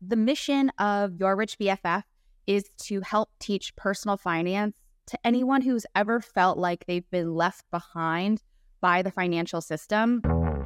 the mission of Your Rich BFF is to help teach personal finance to anyone who's ever felt like they've been left behind by the financial system.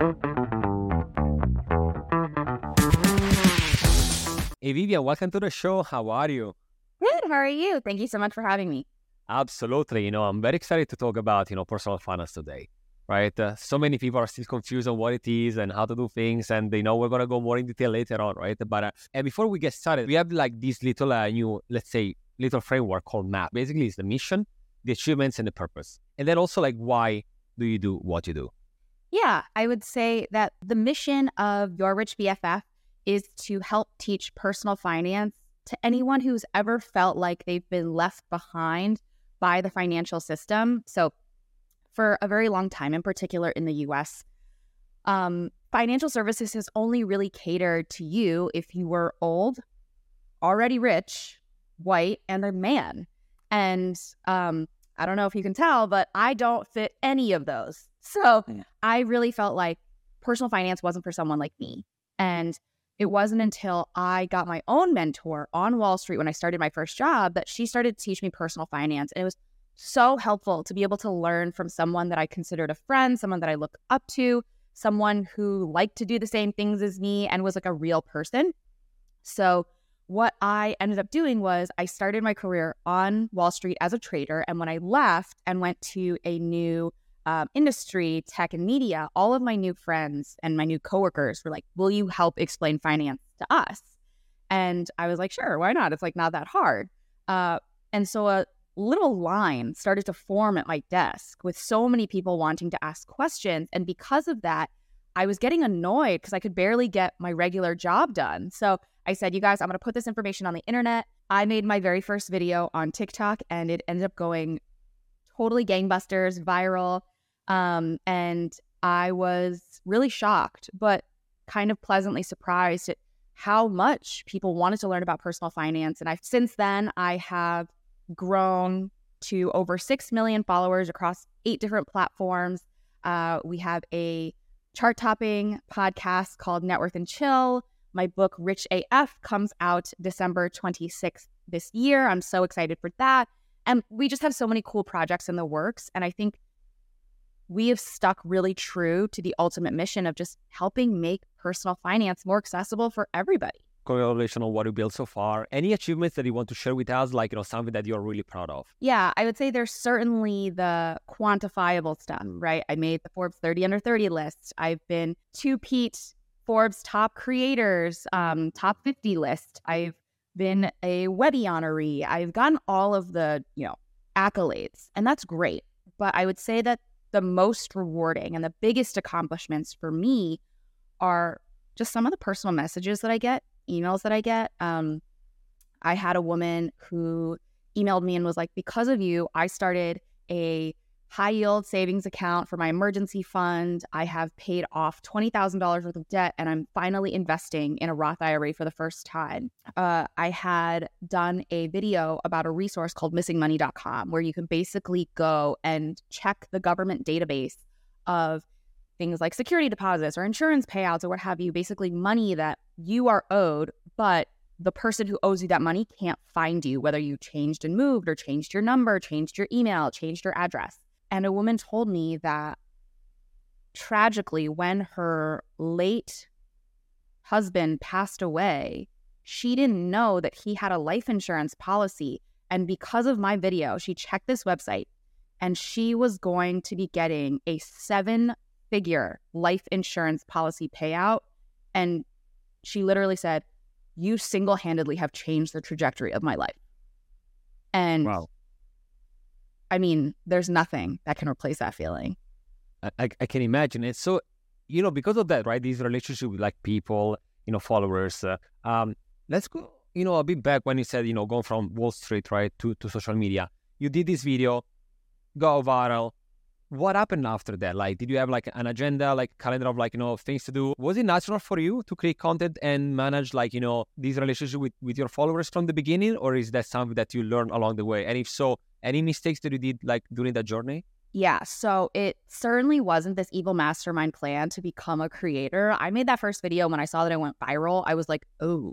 Hey, Vivian, welcome to the show. How are you? Good. How are you? Thank you so much for having me. Absolutely. I'm very excited to talk about, personal finance today, right? So many people are still confused on what it is and how to do things. And they know we're going to go more in detail later on, right? But and before we get started, we have like this little new, let's say, little framework called MAP. Basically, it's the mission, the achievements, and the purpose. And then also like, why do you do what you do? Yeah, I would say that the mission of Your Rich BFF is to help teach personal finance to anyone who's ever felt like they've been left behind by the financial system. So for a very long time, in particular in the US, financial services has only really catered to you if you were old, already rich, white, and a man. And I don't know if you can tell, but I don't fit any of those. So I really felt like personal finance wasn't for someone like me. And it wasn't until I got my own mentor on Wall Street when I started my first job that she started to teach me personal finance. And it was so helpful to be able to learn from someone that I considered a friend, someone that I looked up to, someone who liked to do the same things as me and was like a real person. So what I ended up doing was I started my career on Wall Street as a trader. And when I left and went to a new industry, tech and media, all of my new friends and my new coworkers were like, will you help explain finance to us? And I was like, sure, why not? It's like not that hard. And so a little line started to form at my desk with so many people wanting to ask questions. And because of that, I was getting annoyed because I could barely get my regular job done. So I said, you guys, I'm going to put this information on the internet. I made my very first video on TikTok and it ended up going totally gangbusters, viral. And I was really shocked, but kind of pleasantly surprised at how much people wanted to learn about personal finance. And since then, I have grown to over 6 million followers across 8 different platforms. We have a chart-topping podcast called Net Worth and Chill. My book, Rich AF, comes out December 26th this year. I'm so excited for that. And we just have so many cool projects in the works. And I think we have stuck really true to the ultimate mission of just helping make personal finance more accessible for everybody. Congratulations on what you built so far. Any achievements that you want to share with us, like, something that you're really proud of? Yeah, I would say there's certainly the quantifiable stuff, right? I made the Forbes 30 under 30 list. I've been 2-peat Forbes top creators, top 50 list. I've been a Webby honoree. I've gotten all of the, accolades, and that's great. But I would say that the most rewarding and the biggest accomplishments for me are just some of the personal messages that I get, emails that I get. I had a woman who emailed me and was like, because of you, I started a high yield savings account for my emergency fund. I have paid off $20,000 worth of debt and I'm finally investing in a Roth IRA for the first time. I had done a video about a resource called missingmoney.com where you can basically go and check the government database of things like security deposits or insurance payouts or what have you, basically money that you are owed, but the person who owes you that money can't find you, whether you changed and moved or changed your number, changed your email, changed your address. And a woman told me that tragically, when her late husband passed away, she didn't know that he had a life insurance policy. And because of my video, she checked this website and she was going to be getting a 7-figure life insurance policy payout. And she literally said, you single-handedly have changed the trajectory of my life. And wow. I mean, there's nothing that can replace that feeling. I can imagine. And so, because of that, right, these relationships with like people, followers, let's go, a bit back when you said, going from Wall Street, right, to social media. You did this video, go viral. What happened after that? Like, did you have like an agenda, like calendar of like, things to do? Was it natural for you to create content and manage like, these relationships with your followers from the beginning? Or is that something that you learned along the way? And if so, any mistakes that you did like during that journey? Yeah, so it certainly wasn't this evil mastermind plan to become a creator. I made that first video when I saw that it went viral. I was like, oh,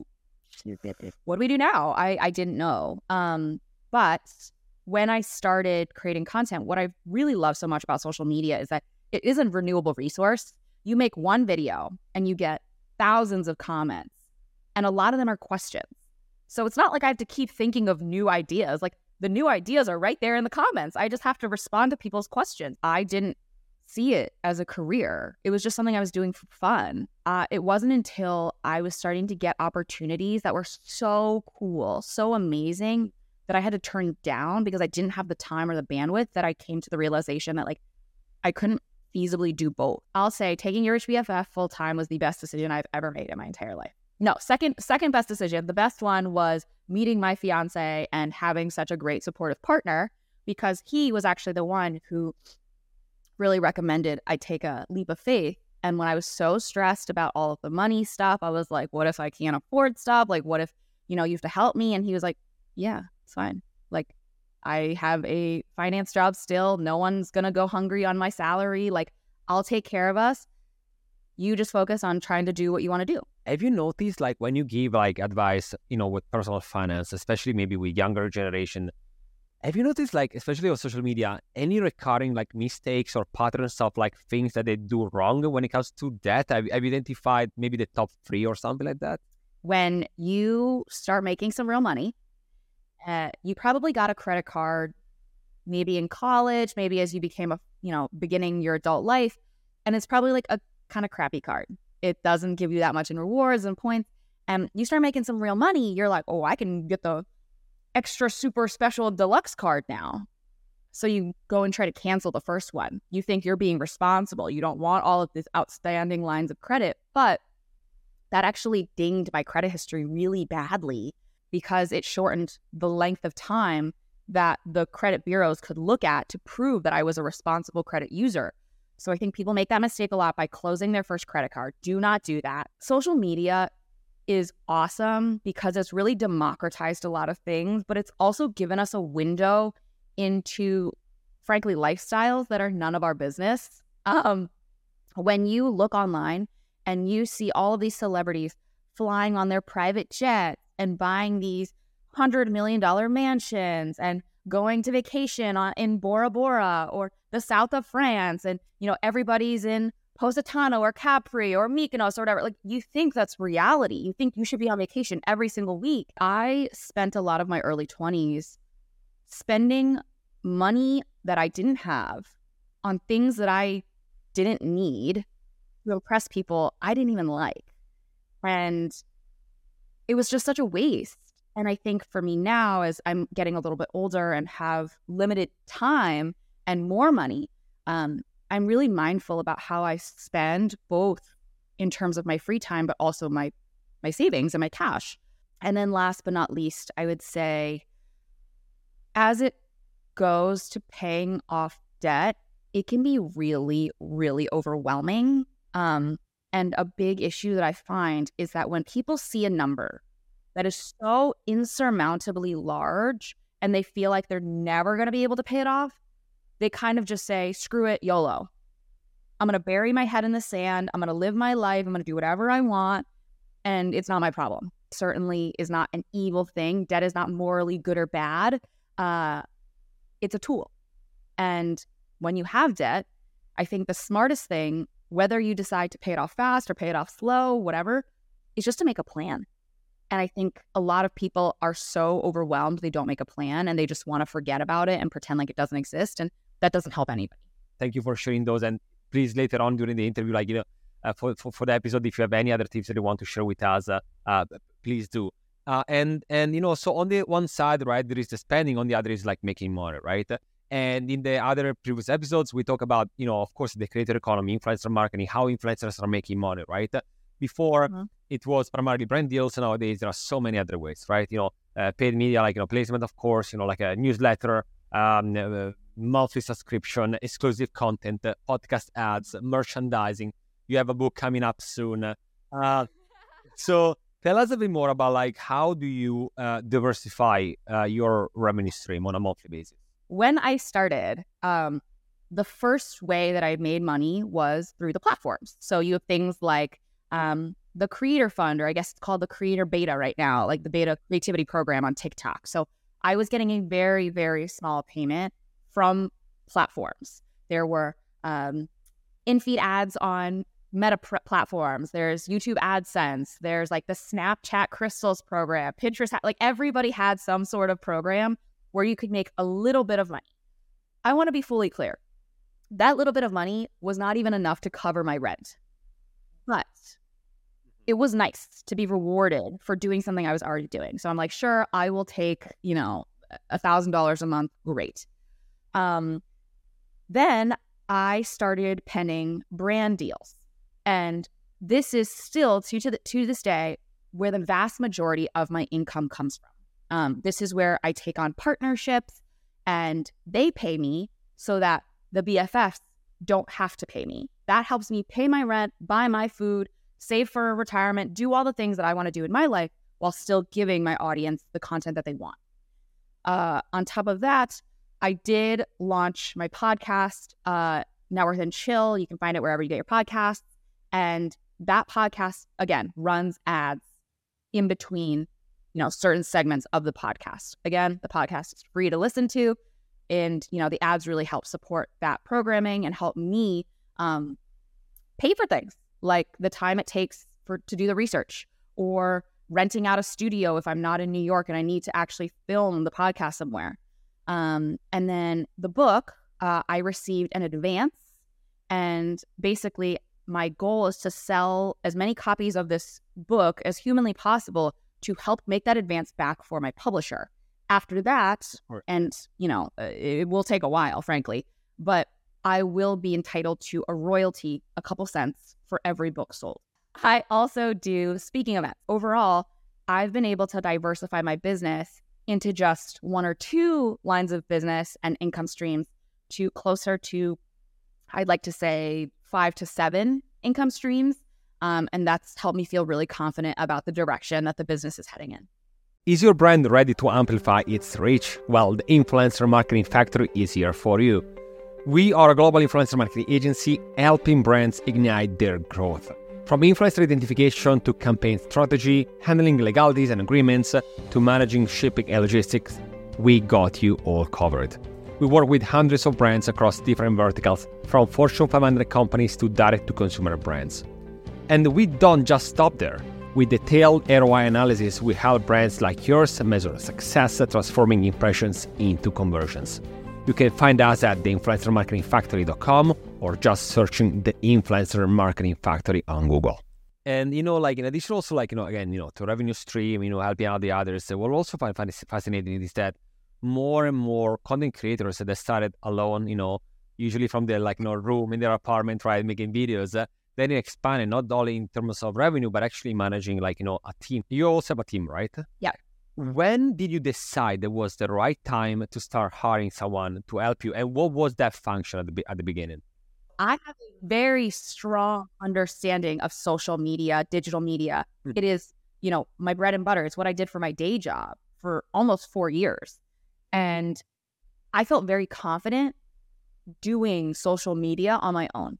what do we do now? I didn't know. But when I started creating content, what I really love so much about social media is that it is a renewable resource. You make one video and you get thousands of comments, and a lot of them are questions. So it's not like I have to keep thinking of new ideas. Like, the new ideas are right there in the comments. I just have to respond to people's questions. I didn't see it as a career. It was just something I was doing for fun. It wasn't until I was starting to get opportunities that were so cool, so amazing, that I had to turn down because I didn't have the time or the bandwidth, that I came to the realization that like I couldn't feasibly do both. I'll say taking Your Rich BFF full time was the best decision I've ever made in my entire life. No, second best decision. The best one was meeting my fiance and having such a great supportive partner, because he was actually the one who really recommended I take a leap of faith. And when I was so stressed about all of the money stuff, I was like, what if I can't afford stuff? Like, what if, you have to help me? And he was like, yeah, it's fine. Like, I have a finance job still. No one's going to go hungry on my salary. Like, I'll take care of us. You just focus on trying to do what you want to do. Have you noticed, like, when you give like advice, with personal finance, especially maybe with younger generation, have you noticed, like, especially on social media, any recurring like mistakes or patterns of like things that they do wrong when it comes to debt? Have you identified maybe the top 3 or something like that? When you start making some real money, you probably got a credit card, maybe in college, maybe as you became beginning your adult life, and it's probably like a kind of crappy card. It doesn't give you that much in rewards and points. And you start making some real money, you're like, oh, I can get the extra super special deluxe card now. So you go and try to cancel the first one. You think you're being responsible. You don't want all of these outstanding lines of credit. But that actually dinged my credit history really badly, because it shortened the length of time that the credit bureaus could look at to prove that I was a responsible credit user. So I think people make that mistake a lot by closing their first credit card. Do not do that. Social media is awesome because it's really democratized a lot of things, but it's also given us a window into, frankly, lifestyles that are none of our business. When you look online and you see all of these celebrities flying on their private jet and buying these $100 million mansions and going to vacation in Bora Bora or the south of France, and everybody's in Positano or Capri or Mykonos or whatever. Like, you think that's reality. You think you should be on vacation every single week. I spent a lot of my early 20s spending money that I didn't have on things that I didn't need to impress people I didn't even like. And it was just such a waste. And I think for me now, as I'm getting a little bit older and have limited time and more money, I'm really mindful about how I spend, both in terms of my free time, but also my savings and my cash. And then last but not least, I would say, as it goes to paying off debt, it can be really, really overwhelming. And a big issue that I find is that when people see a number that is so insurmountably large and they feel like they're never going to be able to pay it off, they kind of just say, screw it, YOLO. I'm going to bury my head in the sand. I'm going to live my life. I'm going to do whatever I want. And it's not my problem. Certainly is not an evil thing. Debt is not morally good or bad. It's a tool. And when you have debt, I think the smartest thing, whether you decide to pay it off fast or pay it off slow, whatever, is just to make a plan. And I think a lot of people are so overwhelmed, they don't make a plan and they just want to forget about it and pretend like it doesn't exist. And that doesn't help anybody. Thank you for sharing those. And please, later on during the interview, for the episode, if you have any other tips that you want to share with us, please do. And so on the one side, right, there is the spending. On the other is like making money, right? And in the other previous episodes, we talk about, of course, the creator economy, influencer marketing, how influencers are making money, right? Before, it was primarily brand deals. And nowadays, there are so many other ways, right? Paid media, like, placement, of course, like a newsletter, monthly subscription, exclusive content, podcast ads, merchandising. You have a book coming up soon. So tell us a bit more about, like, how do you diversify your revenue stream on a monthly basis? When I started, the first way that I made money was through the platforms. So you have things like the Creator Fund, or I guess it's called the Creator Beta right now, like the Beta Creativity Program on TikTok. So I was getting a very, very small payment from platforms. There were in-feed ads on Meta platforms. There's YouTube AdSense. There's like the Snapchat Crystals program, Pinterest. Like everybody had some sort of program where you could make a little bit of money. I want to be fully clear. That little bit of money was not even enough to cover my rent. But it was nice to be rewarded for doing something I was already doing. So I'm like, sure, I will take, $1,000 a month. Great. Then I started penning brand deals. And this is still, to this day, where the vast majority of my income comes from. This is where I take on partnerships and they pay me so that the BFFs don't have to pay me. That helps me pay my rent, buy my food, save for retirement, do all the things that I want to do in my life while still giving my audience the content that they want. On top of that, I did launch my podcast, Net Worth and Chill. You can find it wherever you get your podcasts. And that podcast, again, runs ads in between, certain segments of the podcast. Again, the podcast is free to listen to. And, the ads really help support that programming and help me pay for things like the time it takes to do the research, or renting out a studio if I'm not in New York and I need to actually film the podcast somewhere. And then the book, I received an advance, and basically my goal is to sell as many copies of this book as humanly possible to help make that advance back for my publisher. After that, and it will take a while, frankly, but I will be entitled to a royalty, a couple cents for every book sold. I also do speaking events. Overall, I've been able to diversify my business into just one or two lines of business and income streams to closer to, I'd like to say, 5 to 7 income streams. And that's helped me feel really confident about the direction that the business is heading in. Is your brand ready to amplify its reach? Well, the Influencer Marketing Factory is here for you. We are a global influencer marketing agency helping brands ignite their growth. From influencer identification to campaign strategy, handling legalities and agreements, to managing shipping and logistics, we got you all covered. We work with hundreds of brands across different verticals, from Fortune 500 companies to direct-to-consumer brands. And we don't just stop there. With detailed ROI analysis, we help brands like yours measure success, transforming impressions into conversions. You can find us at theinfluencermarketingfactory.com or just searching the Influencer Marketing Factory on Google. And, in addition also, to revenue stream, helping out the others, what also find fascinating is that more and more content creators that started alone, usually from their, room in their apartment, right, making videos, then expanded not only in terms of revenue, but actually managing a team. You also have a team, right? Yeah. When did you decide it was the right time to start hiring someone to help you? And what was that function at the beginning? I have a very strong understanding of social media, digital media. It is, my bread and butter. It's what I did for my day job for almost 4 years. And I felt very confident doing social media on my own.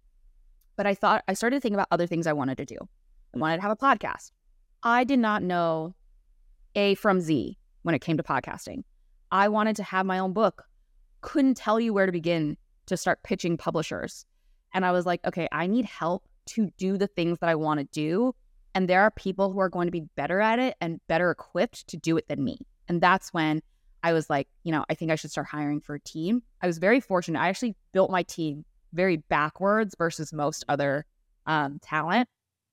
But I started thinking about other things I wanted to do. I wanted to have a podcast. I did not know A from Z when it came to podcasting. I wanted to have my own book. Couldn't tell you where to begin to start pitching publishers. And I was like, okay, I need help to do the things that I want to do. And there are people who are going to be better at it and better equipped to do it than me. And that's when I was like, I think I should start hiring for a team. I was very fortunate. I actually built my team very backwards versus most other talent.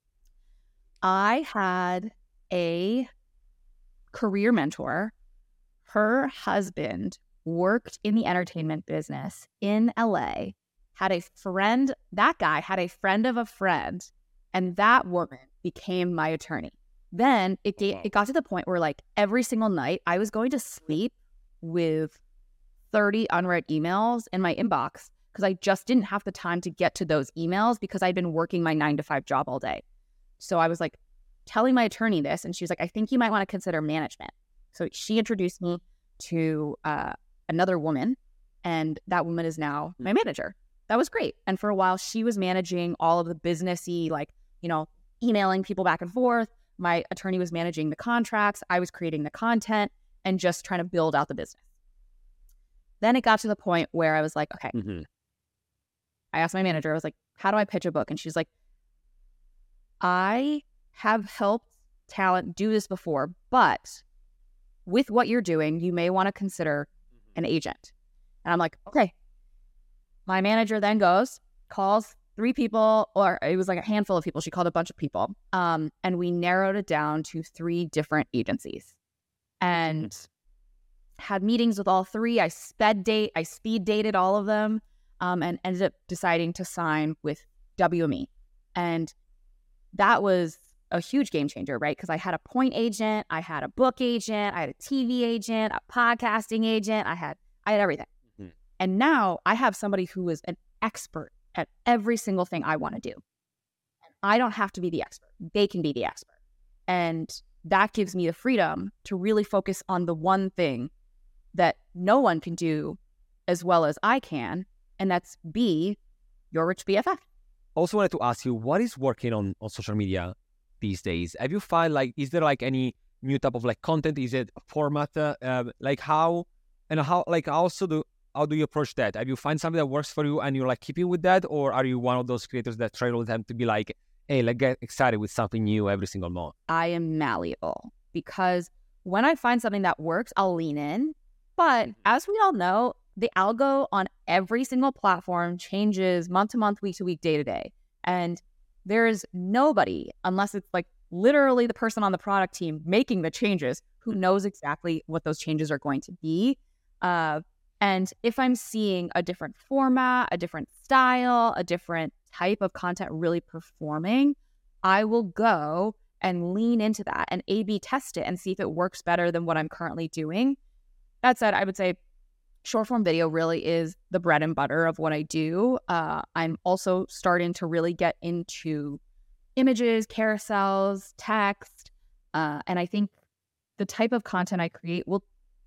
I had a career mentor. Her husband worked in the entertainment business in LA, had a friend. That guy had a friend of a friend, and that woman became my attorney. Then it got to the point where every single night I was going to sleep with 30 unread emails in my inbox because I just didn't have the time to get to those emails because I'd been working my 9-to-5 job all day. So I was telling my attorney this, and she was like, I think you might want to consider management. So she introduced me to another woman, and that woman is now my manager. That was great. And for a while, she was managing all of the businessy, emailing people back and forth. My attorney was managing the contracts. I was creating the content and just trying to build out the business. Then it got to the point where I was like, okay, I asked my manager, I was like, how do I pitch a book? And she's like, I have helped talent do this before, but with what you're doing, you may want to consider an agent. And I'm like, okay. My manager then calls 3 people, or it was like a handful of people. She called a bunch of people. And we narrowed it down to 3 different agencies and had meetings with all 3. I speed dated all of them, and ended up deciding to sign with WME. And that was a huge game changer, right? Because I had a point agent, I had a book agent, I had a TV agent, a podcasting agent, I had everything. And now I have somebody who is an expert at every single thing I want to do. I don't have to be the expert. They can be the expert. And that gives me the freedom to really focus on the one thing that no one can do as well as I can, and that's be your rich BFF. Also wanted to ask you, what is working on social media these days? Have you found is there any new type of content? Is it a format? How do you approach that? Have you find something that works for you and you're keeping with that? Or are you one of those creators that try all the time to be hey, let's get excited with something new every single month? I am malleable because when I find something that works, I'll lean in. But as we all know, the algo on every single platform changes month to month, week to week, day to day. And there is nobody, unless it's literally the person on the product team making the changes, who knows exactly what those changes are going to be. And if I'm seeing a different format, a different style, a different type of content really performing, I will go and lean into that and A/B test it and see if it works better than what I'm currently doing. That said, I would say short form video really is the bread and butter of what I do. I'm also starting to really get into images, carousels, text. And I think the type of content I create will,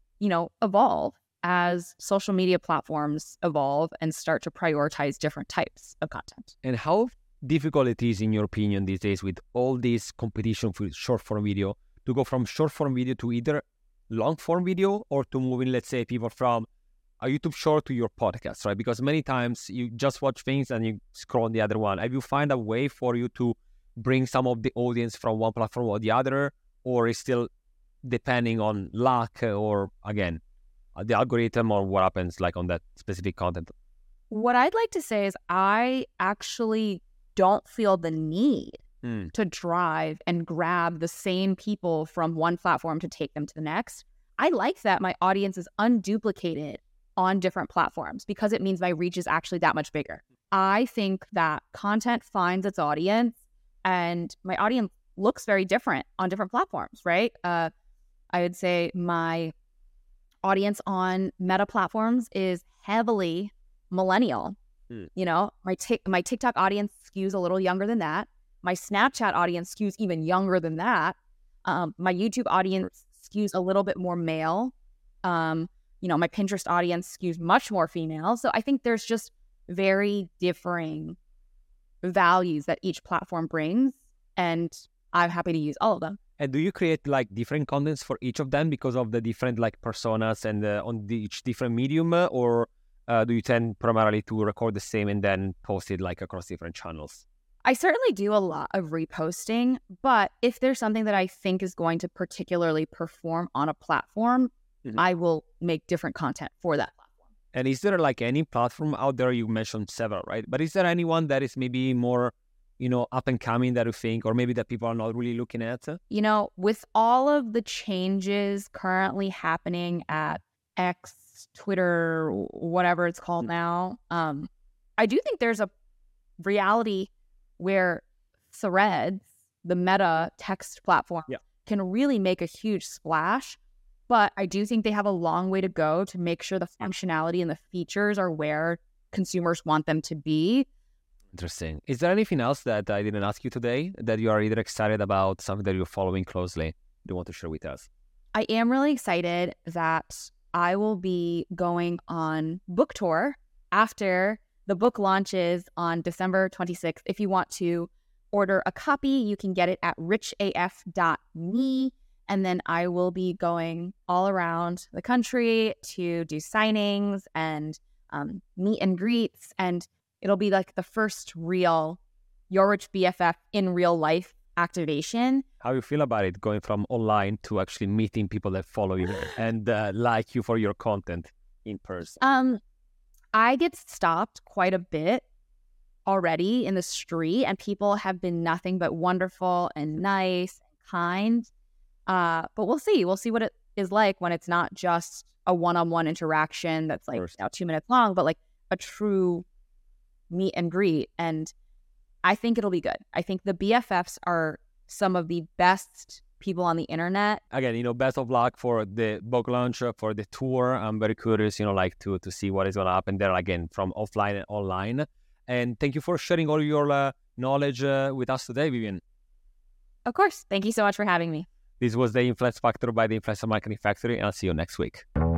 evolve as social media platforms evolve and start to prioritize different types of content. And how difficult it is, in your opinion, these days with all this competition for short form video to go from short form video to either long form video or to moving, let's say, people from a YouTube short to your podcast, right? Because many times you just watch things and you scroll on the other one. Have you find a way for you to bring some of the audience from one platform or the other, or is still depending on luck or, again, the algorithm or what happens on that specific content? What I'd like to say is I actually don't feel the need to drive and grab the same people from one platform to take them to the next. I like that my audience is unduplicated on different platforms because it means my reach is actually that much bigger. I think that content finds its audience, and my audience looks very different on different platforms, right? I would say my audience on Meta platforms is heavily millennial. My TikTok audience skews a little younger than that. My Snapchat audience skews even younger than that. My YouTube audience skews a little bit more male. My Pinterest audience skews much more female. So I think there's just very differing values that each platform brings, and I'm happy to use all of them. And do you create different contents for each of them because of the different personas and on each different medium, or do you tend primarily to record the same and then post it across different channels? I certainly do a lot of reposting, but if there's something that I think is going to particularly perform on a platform, I will make different content for that platform. And is there any platform out there? You mentioned several, right? But is there anyone that is maybe more, up and coming that you think, or maybe that people are not really looking at? With all of the changes currently happening at X, Twitter, whatever it's called now, I do think there's a reality where Threads, the Meta text platform, can really make a huge splash. But I do think they have a long way to go to make sure the functionality and the features are where consumers want them to be. Interesting. Is there anything else that I didn't ask you today that you are either excited about, something that you're following closely, you want to share with us? I am really excited that I will be going on book tour after the book launches on December 26th. If you want to order a copy, you can get it at richaf.me. And then I will be going all around the country to do signings and meet and greets. And it'll be like the first real Your Rich BFF in real life activation. How you feel about it, going from online to actually meeting people that follow you and like you for your content in person? I get stopped quite a bit already in the street, and people have been nothing but wonderful and nice and kind. But we'll see. We'll see what it is like when it's not just a one-on-one interaction that's like 2 minutes long, but like a true meet and greet. And I think it'll be good. I think the BFFs are some of the best people on the internet. Again, best of luck for the book launch, for the tour. I'm very curious, like to see what is going to happen there again from offline and online. And thank you for sharing all your knowledge with us today, Vivian. Of course. Thank you so much for having me. This was the Influence Factor by the Influencer Marketing Factory, and I'll see you next week.